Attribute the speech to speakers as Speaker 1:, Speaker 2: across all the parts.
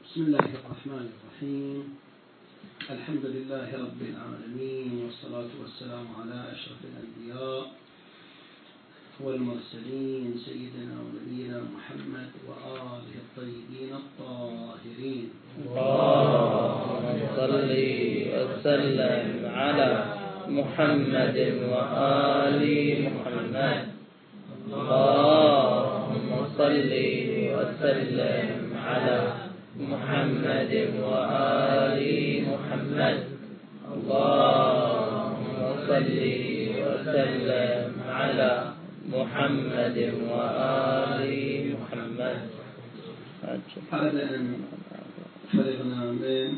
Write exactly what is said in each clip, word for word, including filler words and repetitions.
Speaker 1: بسم الله الرحمن الرحيم. الحمد لله رب العالمين، والصلاة والسلام على أشرف الأنبياء والمرسلين سيدنا ونبينا محمد وآله الطيبين الطاهرين.
Speaker 2: اللهم صل وسلم على محمد وآل محمد. اللهم صل وسلم على محمد وآل محمد. اللهم صل وسلم على محمد وآل محمد.
Speaker 1: بعد أن فرغنا من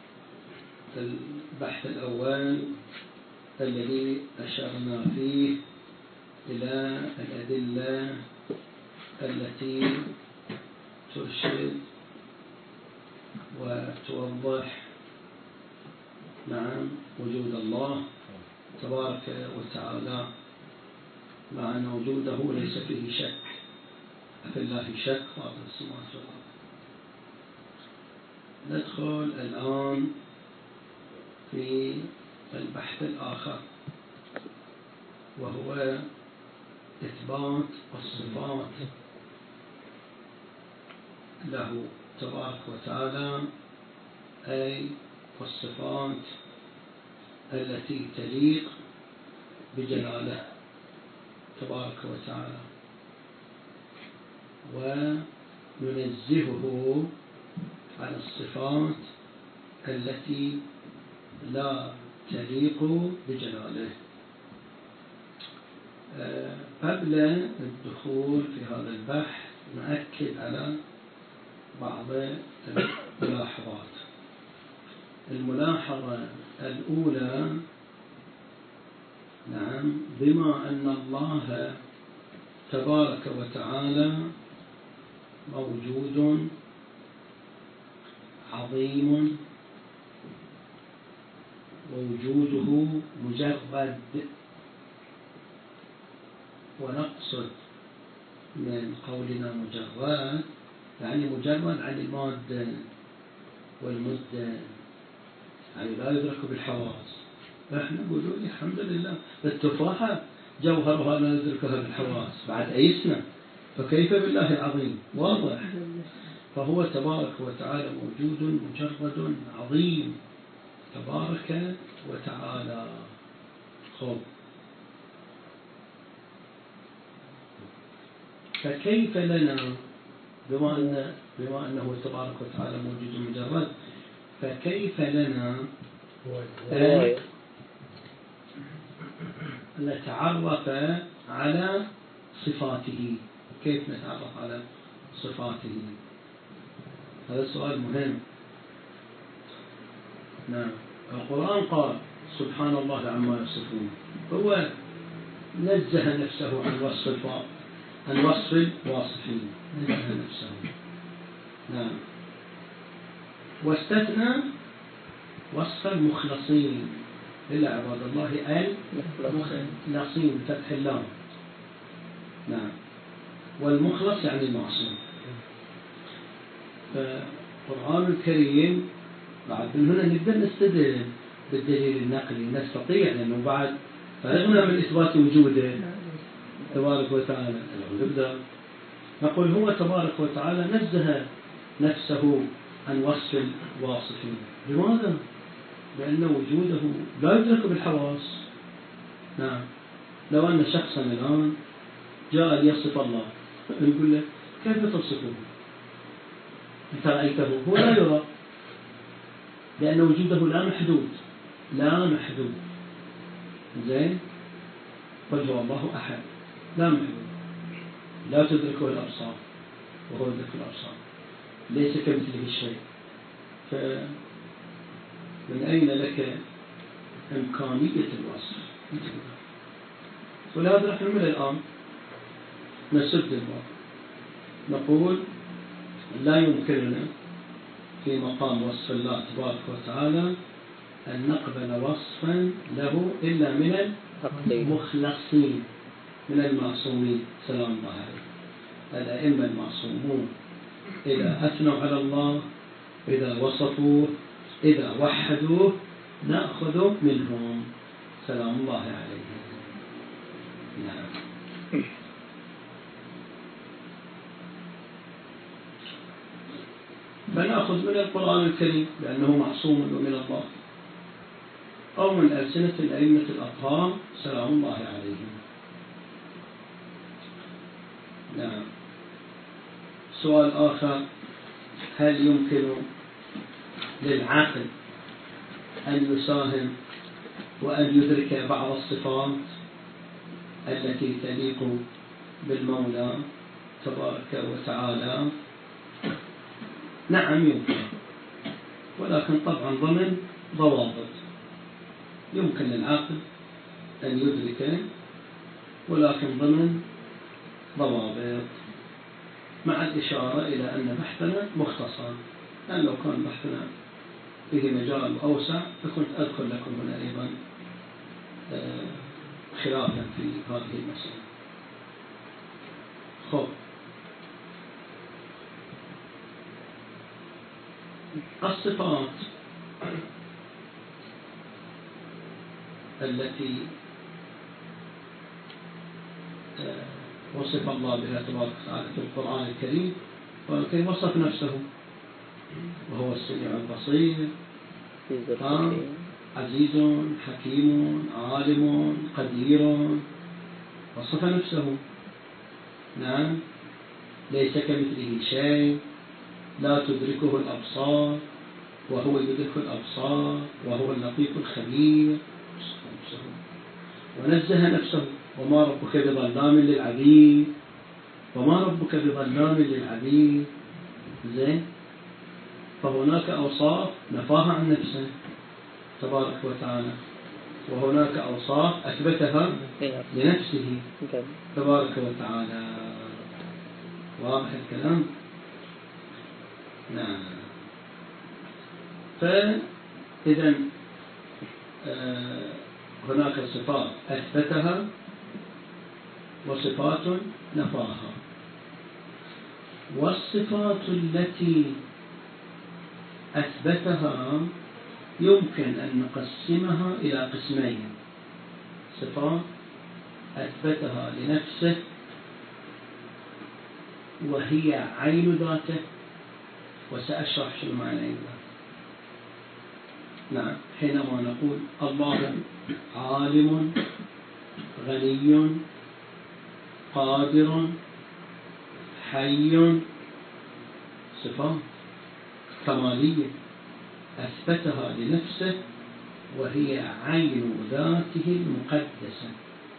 Speaker 1: البحث الأول الذي أشرنا فيه إلى الأدلة التي ترشد وتوضح نعم وجود الله تبارك وتعالى، مع أن وجوده ليس فيه شك، في الله شك فاطر السماوات والأرض. ندخل الآن في البحث الآخر، وهو إثبات الصفات له تبارك وتعالى، أي الصفات التي تليق بجلاله تبارك وتعالى، وننزهه عن الصفات التي لا تليق بجلاله. قبل الدخول في هذا البحث نؤكد على بعض الملاحظات. الملاحظة الأولى، نعم، بما أن الله تبارك وتعالى موجود عظيم، ووجوده مجرد، ونقصد من قولنا مجرد يعني مجرد عن المادة والمدة، يعني لا يدرك بالحواس. احنا نقول الحمد لله التفاحة جوهرها لا ندركها بالحواس، بعد أيسنا، فكيف بالله العظيم؟ واضح. فهو تبارك وتعالى موجود مجرد عظيم تبارك وتعالى. خب، فكيف لنا بما أن بما أنه تبارك وتعالى موجود مجرد، فكيف لنا أن نتعرف على صفاته؟ كيف نتعرف على صفاته؟ هذا سؤال مهم. نعم، القرآن قال سبحان الله عما يصفون، هو نزه نفسه عن وصف الفاعل، عن وصف الواصفين، نزه نفسه. نعم، واستثنى وصف المخلصين، إلا عباد الله المخلصين فتح اللام. نعم، والمخلص يعني المعصوم. فالقرآن الكريم بعد من هنا نبدأ نستدل بالدليل النقلي، نستطيع، لأنه بعد فرغنا من إثبات وجوده تبارك وتعالى، نبدأ نقول هو تبارك وتعالى نزه نفسه عن وصف الواصفين. لماذا؟ لأن وجوده لا يدرك بالحواس. نعم، لو أن شخصا الآن جاء ليصف الله، نقول له كيف تصفه؟ أنت رأيته؟ هو لا يرى، لأن وجوده لا محدود، لا محدود. زين؟ قل هو الله أحد، لا محدود، لا تدركه الأبصار وهو يدرك الأبصار، ليس كمثله شيء. فمن أين لك إمكانية الوصف؟ ولهذا نحن من الآن نسد الباب، نقول لا يمكننا في مقام وصف الله تبارك وتعالى أن نقبل وصفا له إلا من المخلصين، من المعصومين سلام الله عليه. الأئمة المعصومون إذا أثنوا على الله إذا وصفوه إذا وحدوه نأخذ منهم سلام الله عليهم. نعم. فنأخذ من القرآن الكريم لأنه معصوم من الله، أو من ألسنة الأئمة الأطهار سلام الله عليهم. نعم. سؤال آخر: هل يمكن للعاقل أن يساهم وأن يدرك بعض الصفات التي تليق بالمولى تبارك وتعالى؟ نعم يمكن، ولكن طبعا ضمن ضوابط. يمكن للعاقل أن يدرك، ولكن ضمن ضوابط، مع الإشارة إلى أن بحثنا مختصر، لأن لو كان بحثنا فيه مجال أوسع فكنت أدخل لكم هنا أيضا خلافا في هذه المسألة. خب، الصفات التي وصف الله بها تبارك وتعالى في القرآن الكريم، ولكن وصف نفسه وهو السميع البصير، عزيز حكيم عالم قدير، وصف نفسه. نعم. ليس كمثله شيء، لا تدركه الأبصار وهو يدرك الأبصار، وهو اللطيف الخبير، ونزه نفسه: وما ربك بظلام للعبيد، وما ربك بظلام للعبيد. زين. فهناك أوصاف نفاها عن نفسه تبارك وتعالى، وهناك أوصاف أثبتها لنفسه تبارك وتعالى. واضح الكلام؟ نعم. فإذا آه هناك صفات أثبتها وصفات نفاها. والصفات التي أثبتها يمكن أن نقسمها إلى قسمين: صفات أثبتها لنفسه وهي عين ذاته، وسأشرح شو معنى عين ذاته. نعم. حينما نقول الله عالم غني قادر حي، صفات كمالية أثبتها لنفسه وهي عين ذاته المقدسة.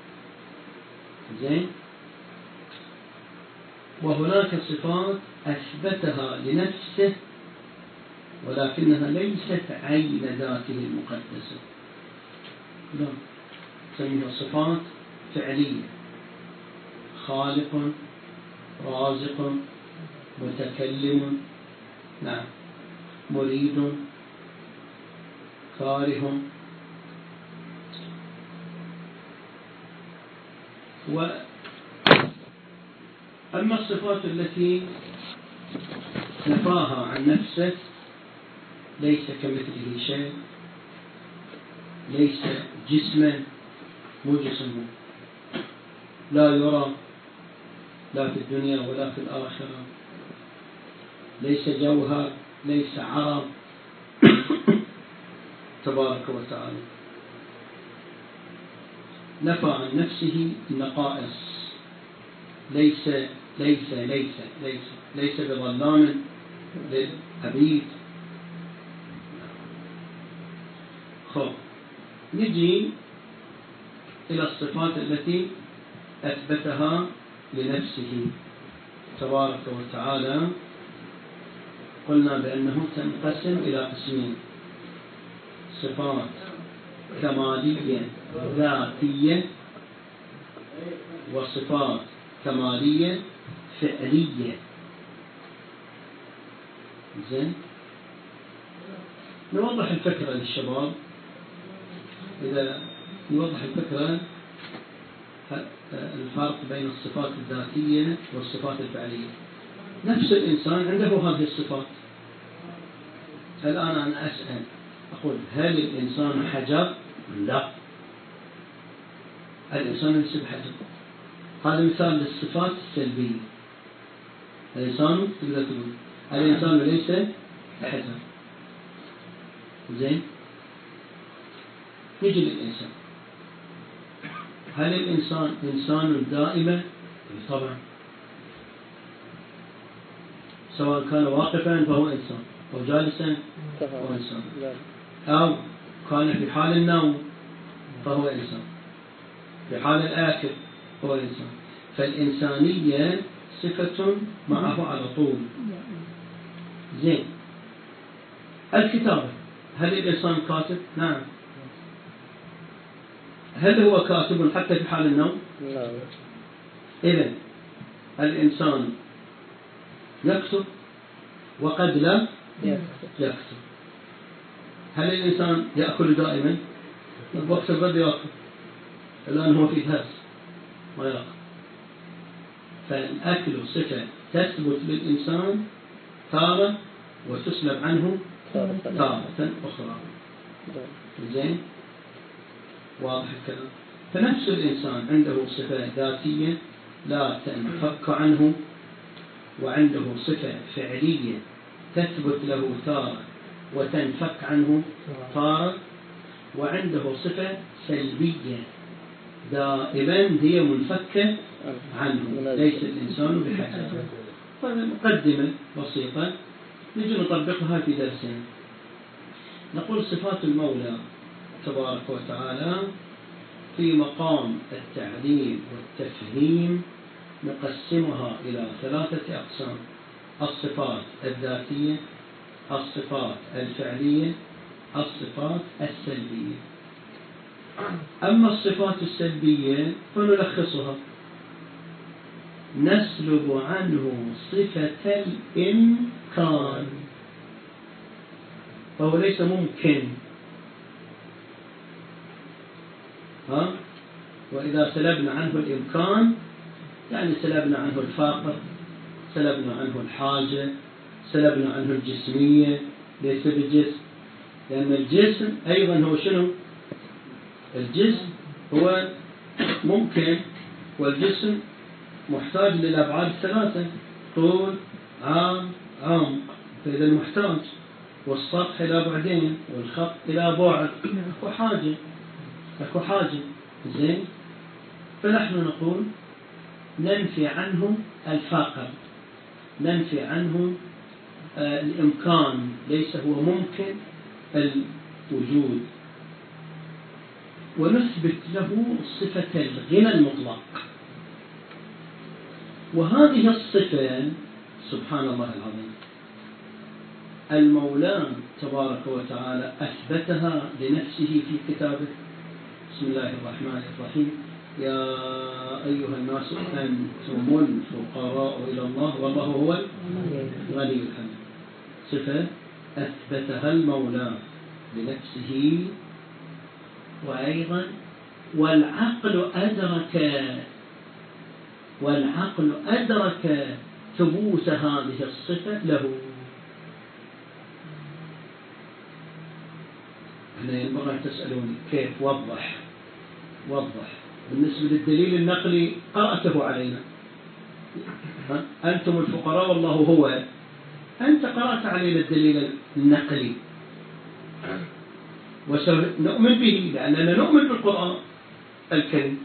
Speaker 1: زين. وهناك صفات أثبتها لنفسه ولكنها ليست عين ذاته المقدسة، لا، نسميها صفات فعلية: خالق، رازق، متكلم، نعم، مريد، كاره. وأما الصفات التي نفاها عن نفسه: ليس كمثله شيء، ليس جسما، مو جسمه، لا يرى لا في الدنيا ولا في الآخرة، ليس جوهر، ليس عرض تبارك وتعالى. نفى عن نفسه النقائص: ليس ليس ليس ليس ليس بظلام للعبيد. خب، نجي إلى الصفات التي أثبتها لنفسه تبارك وتعالى. قلنا بأنه تنقسم إلى قسمين: صفات كمالية ذاتية، وصفات كمالية فعلية. زين. نوضح الفكرة للشباب. إذا نوضح الفكرة الفرق بين الصفات الذاتية والصفات الفعلية. نفس الإنسان عنده هذه الصفات، الآن أنا أسأل أقول هل الإنسان حجر؟ لا، الإنسان ليس بحجر. هذا مثال للصفات السلبية. الإنسان تقدر تقول الإنسان ليس بحجر. زين، نجي للإنسان. هل الإنسان إنسان دائما؟ طبعا، سواء كان واقفا فهو إنسان، أو جالسا فهو إنسان، أو كان في حال النوم فهو إنسان، في حال الآكل هو إنسان. فالإنسانية صفة معه على طول. زين، الكتابة، هل الإنسان كاتب؟ نعم. هل هو كاتب حتى في حال النوم؟ لا. إذن الإنسان يكتب وقد لا يكتب. هل الإنسان يأكل دائما؟ وقت الغد يأكل، الآن هو في درس ما يأكل. فالأكل صفة تثبت للإنسان تارة وتسلب عنه تارة أخرى. زين، واضح الكلام. فنفس الإنسان عنده صفة ذاتية لا تنفك عنه، وعنده صفة فعلية تثبت له تارة وتنفك عنه تارة، وعنده صفة سلبية دائما هي منفكة عنه. ليس الإنسان بحجر. مقدمة بسيطة نجي نطبقها في درسنا. نقول صفات المولى تبارك وتعالى في مقام التعليم والتفهيم نقسمها إلى ثلاثة أقسام: الصفات الذاتية، الصفات الفعلية، الصفات السلبية. أما الصفات السلبية فنلخصها: نسلب عنه صفة الإمكان، فهو ليس ممكن. ها؟ وإذا سلبنا عنه الإمكان يعني سلبنا عنه الفاقر، سلبنا عنه الحاجة، سلبنا عنه الجسمية. ليس بالجسم، لأن الجسم أيضا هو شنو؟ الجسم هو ممكن، والجسم محتاج للأبعاد الثلاثة: طول، عام، عمق. فإذا المحتاج، والسطح إلى بعدين، والخط إلى بعد، أكو حاجة أكو حاجة. زين، فنحن نقول ننفي عنه الفاقر، ننفي عنه آه الإمكان، ليس هو ممكن الوجود، ونثبت له صفة الغنى المطلق. وهذه الصفة سبحان الله العظيم المولى تبارك وتعالى أثبتها لنفسه في كتابه. بسم الله الرحمن الرحيم: يا أيها الناس أنتم الفقراء إلى الله والله هو الغني الحميد. صفة أثبتها المولى لنفسه. وأيضا والعقل أدرك والعقل أدرك ثبوت هذه الصفة له. هنا ينبغي أن تسألوني كيف؟ وضح وضح. بالنسبة للدليل النقلي قرأته علينا: أنتم الفقراء والله هو. أنت قرأت علينا الدليل النقلي وسنؤمن به لأننا نؤمن بالقرآن الكريم،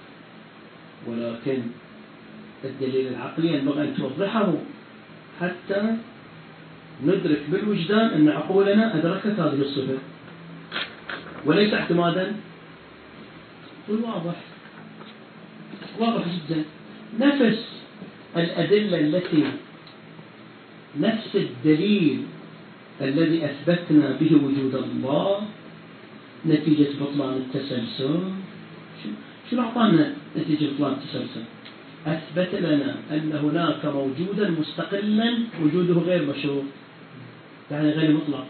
Speaker 1: ولكن الدليل العقلي ينبغي أن توضحه حتى ندرك بالوجدان أن عقولنا أدركت هذه الصفة، وليس اعتمادا. والواضح واضح جدا. نفس الأدلة التي نفس الدليل الذي أثبتنا به وجود الله نتيجة بطلان التسلسل. شو أعطانا نتيجة بطلان التسلسل؟ أثبت لنا أن هناك موجودا مستقلا وجوده غير مشروط، يعني غير مطلق.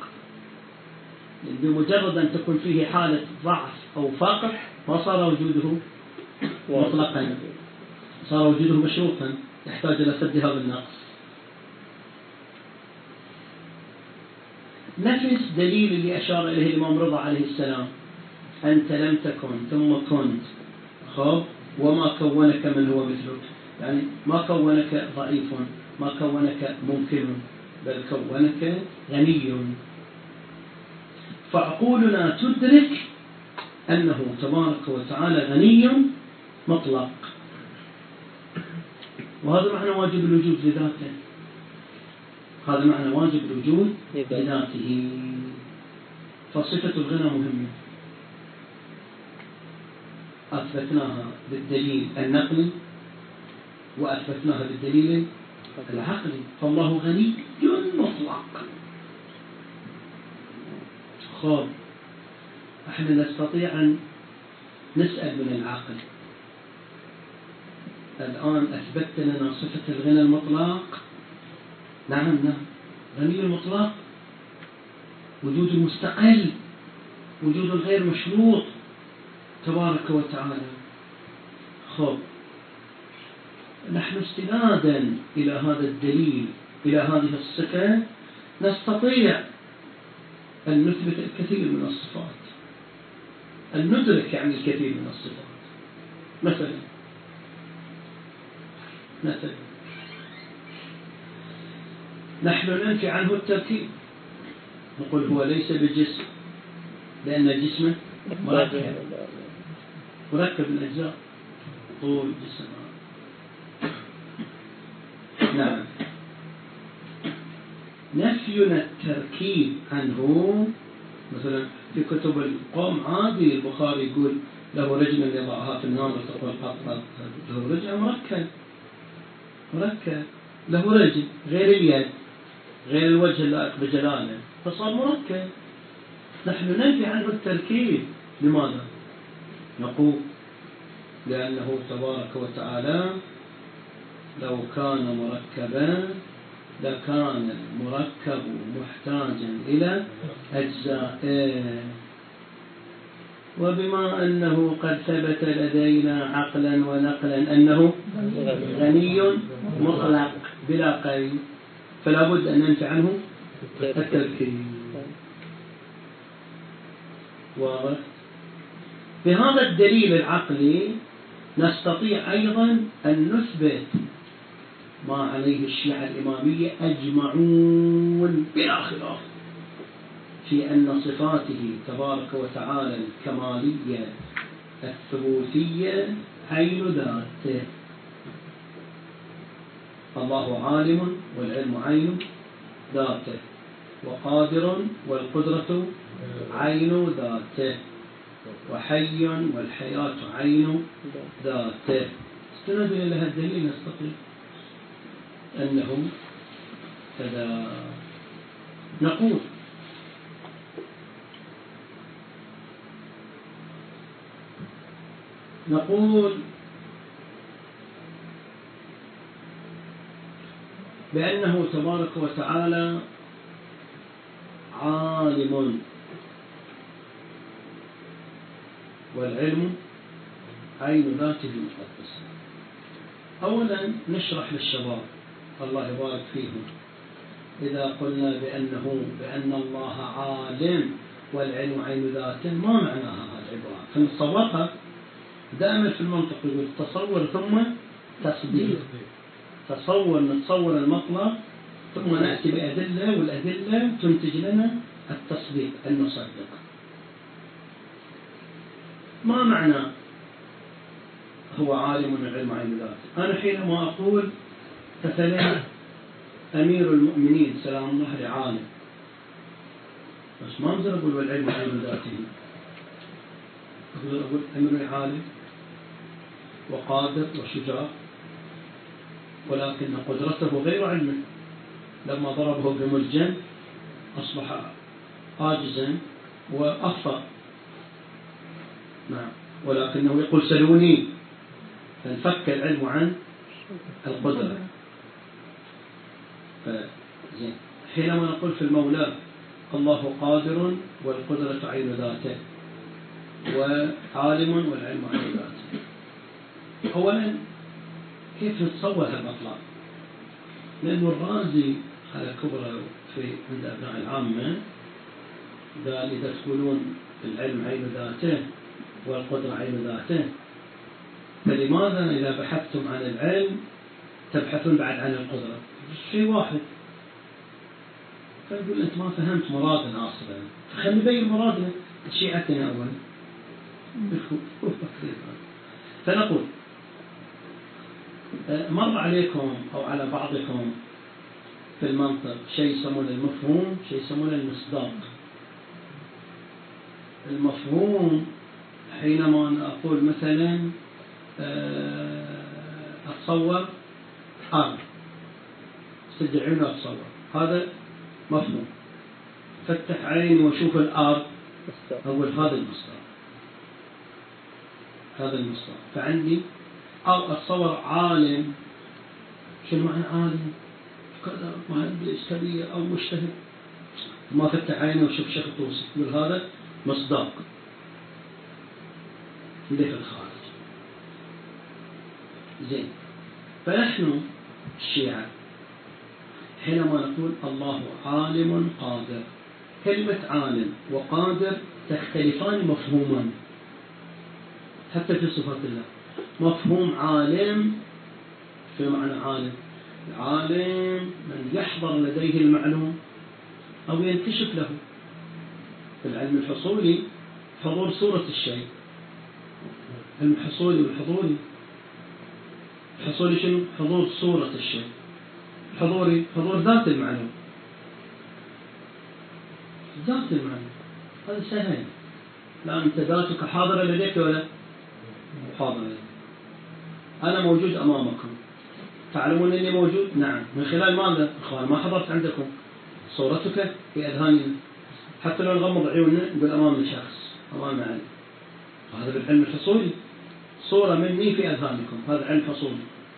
Speaker 1: بمجرد أن تكون فيه حالة ضعف أو فقر ما صار وجوده مطلقا، صار وجوده مشروطا يحتاج إلى سد هذا النقص. نفس دليل اللي أشار إليه الإمام رضا عليه السلام، أنت لم تكن ثم كنت، خب وما كونك من هو مثلك، يعني ما كونك ضعيف، ما كونك ممكن، بل كونك غني. فعقولنا تدرك أنه تبارك وتعالى غني مطلق، وهذا معنى واجب الوجود لذاته، هذا معنى واجب الوجود لذاته. فصفة الغنى مهمة، أثبتناها بالدليل النقلي وأثبتناها بالدليل العقلي. فالله غني مطلق. خب احنا نستطيع أن نسأل من العقل، الآن أثبتت لنا صفة الغنى المطلق، نعم نعم غني المطلق، وجود المستقل، وجود الغير مشروط تبارك وتعالى. خب نحن استنادا إلى هذا الدليل، إلى هذه الصفة، نستطيع أن نثبت الكثير من الصفات، أن ندرك يعني الكثير من الصفات. مثلا مثلا نحن ننفي عنه التركيب، نقول هو ليس بجسم لأن جسمه مركب، مركب من أجزاء، طول جسم. نعم نفينا التركيب عنه، مثلا في كتب القوم عادي البخاري يقول له رجل يضعها في النار وتقول قط قط، له رجل مركب، مركب له رجل غير اليد غير الوجه اللائق بجلاله، فصار مركب. نحن ننفي عنه التركيب. لماذا؟ نقول لأنه تبارك وتعالى لو كان مركبا لكان المركب محتاجا إلى أجزائه، وبما أنه قد ثبت لدينا عقلا ونقلا أنه غني مطلق بلا قيد، فلا بد أن ننفي عنه التركيب. واضح؟ بهذا الدليل العقلي نستطيع أيضا أن نثبت ما عليه الشيعة الإمامية أجمعون بلا خلاف في أن صفاته تبارك وتعالى الكمالية الثبوتية عين ذاته. الله عالم والعلم عين ذاته، وقادر والقدرة عين ذاته، وحي والحياة عين ذاته. استند إلى هذا الدليل نستطيع أنه كذا. نقول نقول بأنه تبارك وتعالى عالم، والعلم عين ذاته المقدسة. أولا نشرح للشباب الله يبارك فيهم، إذا قلنا بأنه بأن الله عالم والعلم عين ذاته، ما معناها هذه العبارة؟ فنتصورها دائما في المنطق، يقول تصور ثم تصديق. تصور نتصور المطلب ثم نأتي بأدلة، والأدلة تنتج لنا التصديق، أن نصدق. ما معنى هو عالم والعلم عين ذاته؟ أنا حينما أقول مثلا أمير المؤمنين سلام الله عالم، بس ما أقدر أقول والعلم عين ذاته. أقدر أقول أمير عالم وقادر وشجاع، ولكن قدرته غير علمه، لما ضربه بملجم أصبح عاجزا وأخطأ. نعم، ولكنه يقول سلوني، فانفك العلم عن القدرة. فزين. حينما نقول في المولى الله قادر والقدرة عين ذاته وعالم والعلم عين ذاته، أولا كيف نتصور هالمطلب؟ لأنه الرازي على كبرى في عند أبناء العامة قال إذا تقولون العلم عين ذاته والقدرة عين ذاته، فلماذا إذا بحثتم عن العلم تبحثون بعد عن القدرة؟ شيء واحد. فيقول أنت ما فهمت مرادنا أصلا، فخلي نبين مرادنا شيعتنا أولا. فنقول مر عليكم أو على بعضكم في المنطق شيء يسمونه المفهوم، شيء يسمونه المصداق. المفهوم حينما أنا أقول مثلا أتصور أرض، سد عيني وأتصور، هذا مفهوم. فتح عيني وأشوف الأرض، أقول هذا المصداق، هذا المصداق. فعندي أو أتصور عالم، شنو معنى عالم؟ كذا مهندس كبير أو مجتهد. ما فتح عيني وشوف شيخ الطوسي، يقول هذا مصداق اللي في الخارج. زين. فنحن الشيعة حينما نقول الله عالم قادر، كلمة عالم وقادر تختلفان مفهوما حتى في صفات الله. مفهوم عالم في معنى عالم، العالم من يحضر لديه المعلوم أو ينكشف له. في العلم الحصولي حضور صورة الشيء، علم الحصولي والحضوري. الحصولي شنو؟ حضور صورة الشيء. الحضوري حضور ذات المعلوم، ذات المعلوم. هذا سهل. لا أنت ذاتك حاضرة لديك ولا حاضرة؟ أنا موجود أمامكم، تعلمون أني موجود؟ نعم. من خلال ماذا؟ أخوان ما حضرت عندكم صورتك في أذهاننا، حتى لو نغمض عيوننا نقول أمامنا شخص، أمامنا علم. وهذا بالعلم الحصولي، صورة مني في أذهانكم، هذا علم حصولي.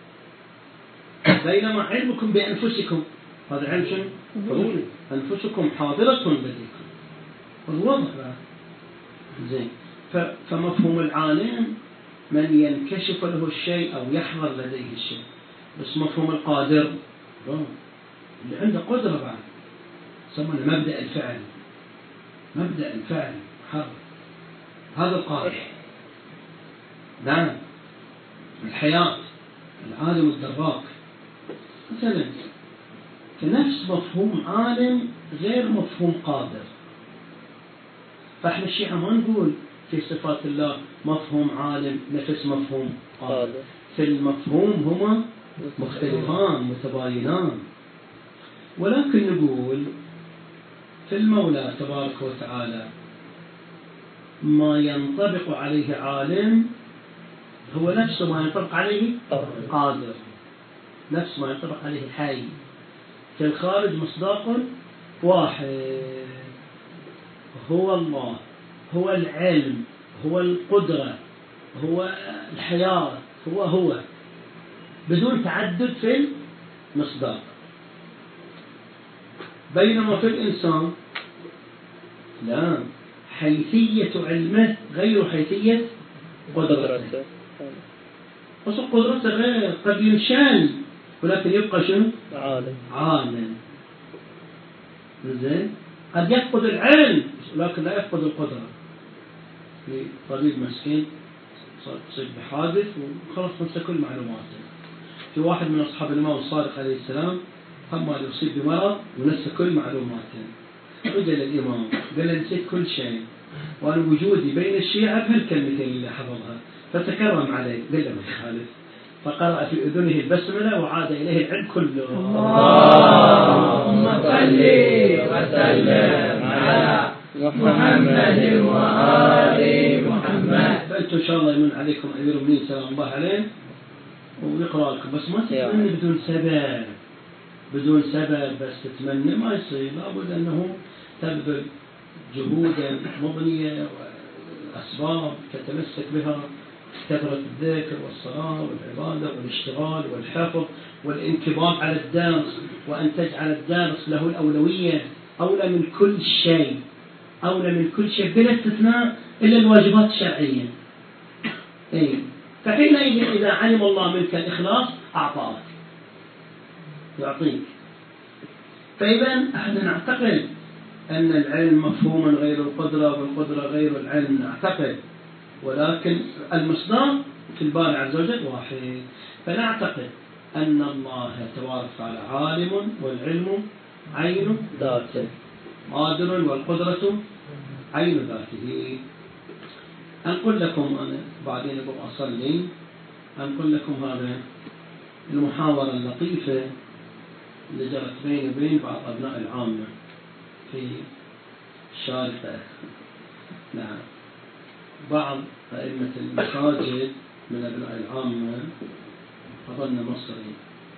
Speaker 1: بينما علمكم بأنفسكم هذا علم شنو؟ حضوري. أنفسكم حاضرة لديكم، والوضع بقى زين. فمفهوم العالم من ينكشف له الشيء أو يحضر لديه الشيء. بس مفهوم القادر اللي عنده قدرة بعد، سمونا مبدأ الفعل. مبدأ الفعل حر، هذا القادر. نعم. الحياة، العالم الدراك مثلا. فنفس مفهوم عالم غير مفهوم قادر. فاحنا الشيعة ما نقول في صفات الله مفهوم عالم نفس مفهوم قادر. في المفهوم هما مختلفان متباينان. ولكن نقول في المولى تبارك وتعالى ما ينطبق عليه عالم هو نفس ما ينطبق عليه قادر، نفس ما ينطبق عليه حي. في الخارج مصداق واحد، هو الله، هو العلم، هو القدرة، هو الحياة، هو هو بدون تعدد في المصداق. بينما في الإنسان لا، حيثية علمه غير حيثية قدرته. وصل قدرته غير، قد ينشان ولكن يبقى شنو؟ عالم. عالم. زين. قد يفقد العلم ولكن لا يفقد القدرة. في طبيب مسكين تصيب بحادث وخلص نفسه كل معلوماته. في واحد من أصحاب الإمام الصادق عليه السلام هم يصيب بمرض ونسى كل معلوماته. رجع للإمام قال له نسيت كل شيء، وأنا وجودي بين الشيعة بهالكلمتين اللي حفظها. فتكرم عليه قال له ما يخالف، فقرأ في أذنه البسملة وعاد إليه العلم كله. اللهم صل وسلم على محمد وآل محمد. فأنتم إن شاء الله يمن عليكم أمير المؤمنين سلام الله عليه ويقرأ لكم، بس ما تتمنى بدون سبب، بدون سبب بس تتمنى ما يصير. لابد أنه تبذل جهودا مضنية وأسباب تتمسك بها، كثرة الذكر والصلاة والعبادة والاشتغال والحفظ والانكباب على الدرس، وأن تجعل الدرس له الأولوية، أولى من كل شيء، أولى من كل شيء بلا استثناء إلا الواجبات الشرعية. أي فحينئذ إذا علم الله منك الإخلاص أعطاك، يعطيك. فإذا احنا نعتقد أن العلم مفهوم غير القدرة والقدرة غير العلم، نعتقد، ولكن المصدر في الباري عز وجل واحد. فنعتقد أن الله تبارك وتعالى عالم والعلم عين ذاته، قادر والقدرة عين ذاته. أنقل لكم أنا بعدين أبغى أصلي، أنقل لكم هذا المحاورة اللطيفة اللي جرت بيني وبين بعض أبناء العامة في الشارقة. نعم، بعض أئمة المساجد من أبناء العامة أظن مصري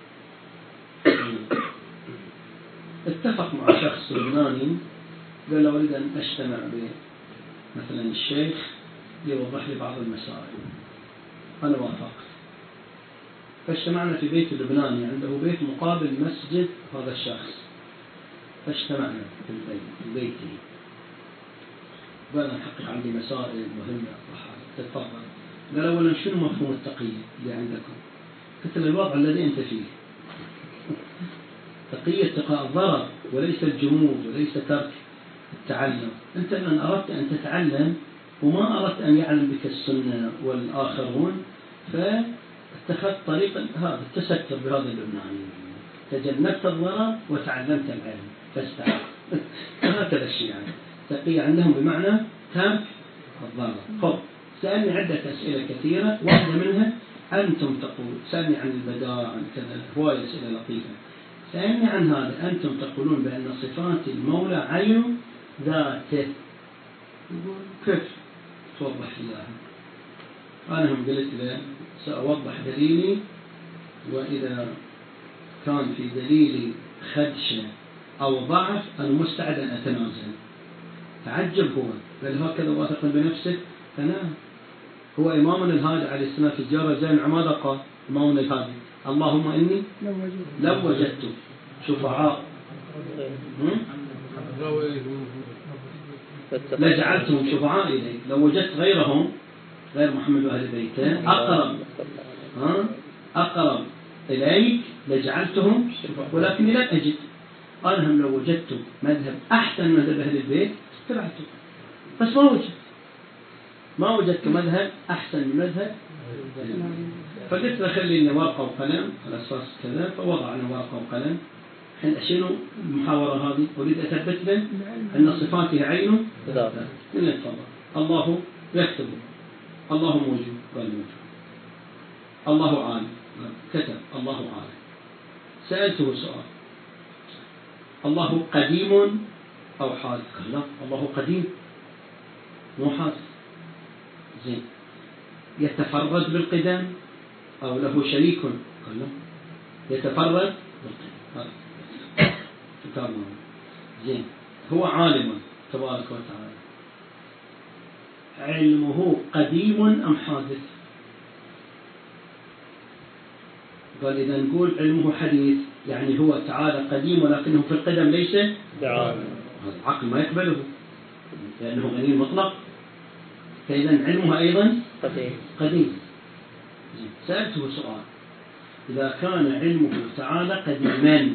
Speaker 1: اتفق مع شخص لبناني قال له أريد أن أجتمع مثلا الشيخ يوضح لي بعض المسائل. أنا وافقت، فاجتمعنا في بيت لبناني عنده بيت مقابل مسجد هذا الشخص، فاجتمعنا في البيت في بيته. قال أنا حقق عندي مسائل مهمة أطرحها. تتفضل. قال أولا شنو مفهوم التقية اللي عندكم؟ قلت له الوضع الذي أنت فيه، تقية اتقاء الضرر وليس الجمود وليس ترك التعلم. أنت من أردت أن تتعلم وما أردت أن يعلم بك السنة والآخرون، فاتخذت طريقا هذا التستر بهذا اللبناني، تجنبت الضرر وتعلمت العلم فاستعد. هكذا الشيء يعني تقية عندهم بمعنى ترك الضرر. خب سألني عدة أسئلة كثيرة، واحدة منها أنتم تقول، سألني عن البداء عن كذا، هواية أسئلة لطيفة. سألني عن هذا، أنتم تقولون بأن صفات المولى عين ذاته، كيف توضح إياها؟ أنا هم قلت له سأوضح دليلي، وإذا كان في دليلي خدشة أو ضعف أنا مستعد أن أتنازل. تعجب هو، قال هكذا واثق بنفسه. فنعم، هو إمامنا الهادي عليه السلام في الجارة زين عمادة قال إمامنا الهادي اللهم إني لو وجدت شفعاء لجعلتهم شفعاء إلي، لو وجدت غيرهم غير محمد وأهل بيته أقرب أقرب إليك لجعلتهم شفعاء، ولكني لم أجد. قال هم لو وجدت مذهب أحسن مذهب أهل البيت اتبعته، بس ما وجدت ما وجدت مذهب أحسن من مذهب. فقلت له خليني ورقة وقلم على أساس كذا، فوضعنا ورقة وقلم. حين أشيل المحاورة هذه أريد أثبت له أن صفاته عين ذاته. من يتفضل؟ الله يكتب، الله موجود، قال موجود. الله عالم، كتب الله عالم. سألته سؤال، الله قديم أو حادث؟ قال لا، الله قديم مو حادث. زين، يتفرد بالقدم أو له شريك؟ قال لا، يتفرد بالقدم. زين، هو عالم تبارك وتعالى، علمه قديم أم حادث؟ قال إذا نقول علمه حديث، يعني هو تعالى قديم ولكنه في القدم ليس بعالم. هذا العقل ما يقبله لأنه غني مطلق، فإذا علمه أيضا قديم. قديم. سألته سؤال، إذا كان علمه تعالى قديما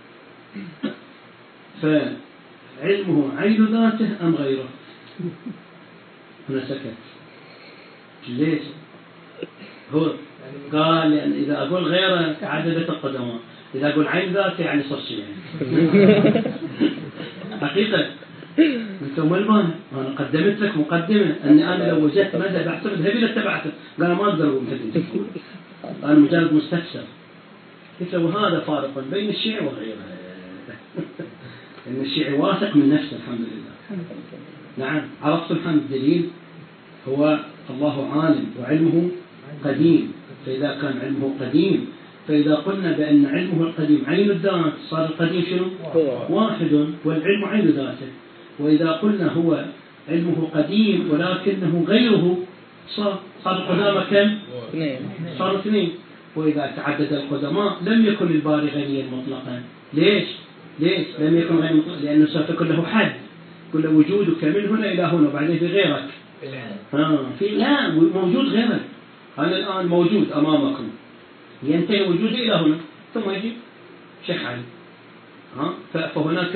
Speaker 1: فعلمه عين ذاته أم غيره؟ هنا سكت. ليش؟ هو قال لأن إذا أقول غيره عددت القدماء، إذا أقول عين ذاته يعني صار شيء يعني. حقيقة أنتم الآن أنا قدمت لك مقدمة أني أنا لو وجدت مذهب أحسن ذهبي لاتبعته. قال ما أقدر أقول كذا، أنا مجرد مستفسر. قلت له هذا فارق بين الشيعي وغيره، لأن الشيعي واثق من نفسه الحمد لله. نعم، عرفت الحمد. الدليل هو الله عالم وعلمه قديم، فإذا كان علمه قديم، فإذا قلنا بأن علمه القديم عين الذات صار القديم شنو؟ واحد، والعلم عين ذاته. وإذا قلنا هو علمه قديم ولكنه غيره صار صار القدامى كم؟ اثنين. صار اثنين. وإذا تعدد القدماء لم يكن الباري غنيا مطلقا. ليش؟ ليش لم يكن غنيا مطلقا؟ لأنه سيكون له حد، كل وجودك من هنا إلى هنا وبعدين في غيرك. ها في لا موجود غيرك. أنا الآن موجود أمامكم، ينتهي وجودي إلى هنا ثم يجي شيخ علي. ها فهناك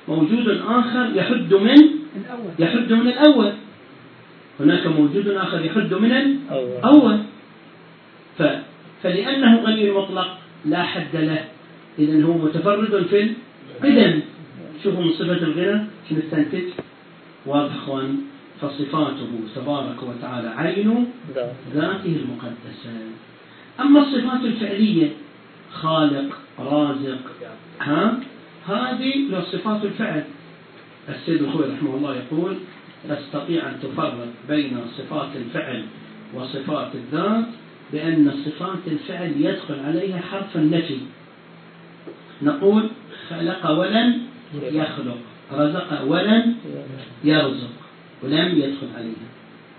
Speaker 1: موجود آخر يحد من يحد من الأول، هناك موجود آخر يحد من الأول. ف... فلأنه غني مطلق لا حد له، إذن هو متفرد في القدم. شوفوا من صفة الغنى شو نستنتج؟ واضح أخوان؟ فصفاته تبارك وتعالى عين ذاته المقدسة. أما الصفات الفعلية خالق رازق ها هذه له صفات الفعل. السيد الخوي رحمه الله يقول تستطيع أن تفرق بين صفات الفعل وصفات الذات بأن صفات الفعل يدخل عليها حرف النفي. نقول خلق ولن يخلق، رزق ولن يرزق، ولم يدخل عليها.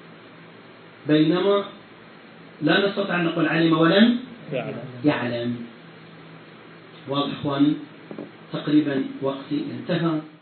Speaker 1: بينما لا نستطيع أن نقول علم ولم يعلم. واضح إخواني؟ تقريبا وقتي انتهى.